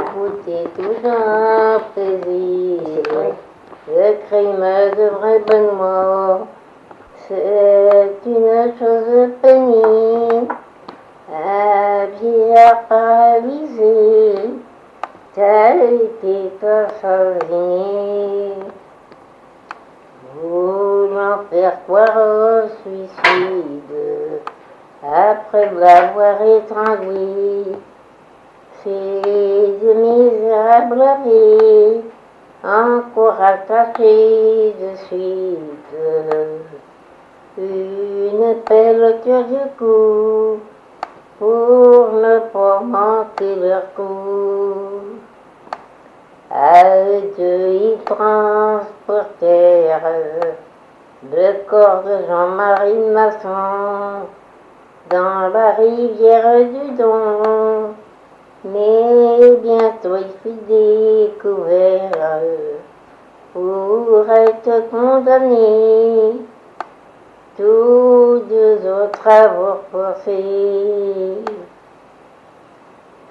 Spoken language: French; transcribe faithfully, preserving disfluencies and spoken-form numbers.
goûter tout un plaisir. Le crime de vrai bonnement, c'est une chose pénible. Un vieillard paralysé, tel était ton souvenir. Voulant faire croire au suicide, après l'avoir étranglé, ces deux misérables avaient encore attaché de suite une pelle cœur du cou pour ne pas manquer leur coup. À eux deux, ils transportèrent le corps de Jean-Marie Masson dans la rivière du Don. Mais bientôt il fut découvert pour être condamné, tous deux autres à avoir forcé.